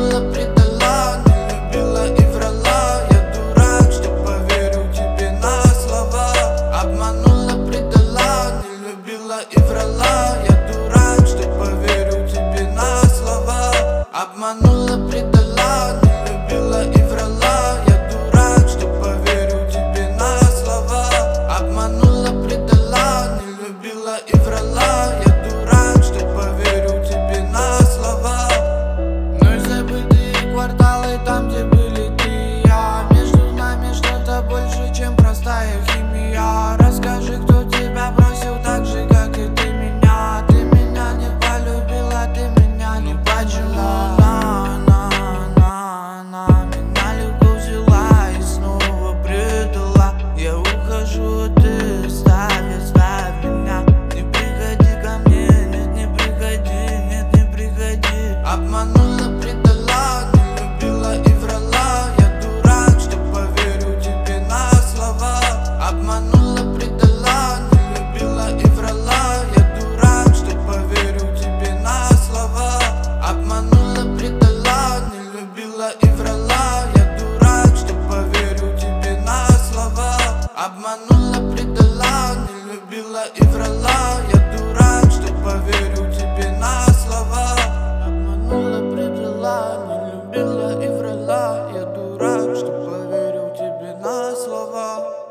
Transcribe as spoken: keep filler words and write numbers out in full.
Обманула, предала, не любила и врала. Я дурак, что поверю тебе на слова. Обманула, предала, не любила и врала. Я дурак, что поверю тебе на слова. Обманула, предала, не любила и врала. Я дурак, что поверю тебе на слова. Обманула, предала, не любила и врала. Я дурак, что поверю тебе на слова. Ну и забытые кварталы, там, где были ты и я. Между нами что-то больше, чем простая химия. Расскажи, кто тебя бросил так же, как и ты меня. Ты меня не полюбила, ты меня не поняла. Она, она, она меня легко взяла и снова предала. Я ухожу, а ты оставь, оставь меня. Не приходи ко мне, нет, не приходи, нет, не приходи. Обманула, предала, не любила и врала. Я дурак, что поверю тебе на слова. Обманула, предала, не любила и врала. Я дурак, что поверю тебе на слова. Обманула, предала, не любила и врала. Я дурак, что поверю тебе на слова. Обманула, предала, не любила и врала. Я дурак, что поверю тебе на слова. Обманула, предала, не любила и врала. Я дурак, что поверю тебе на слова.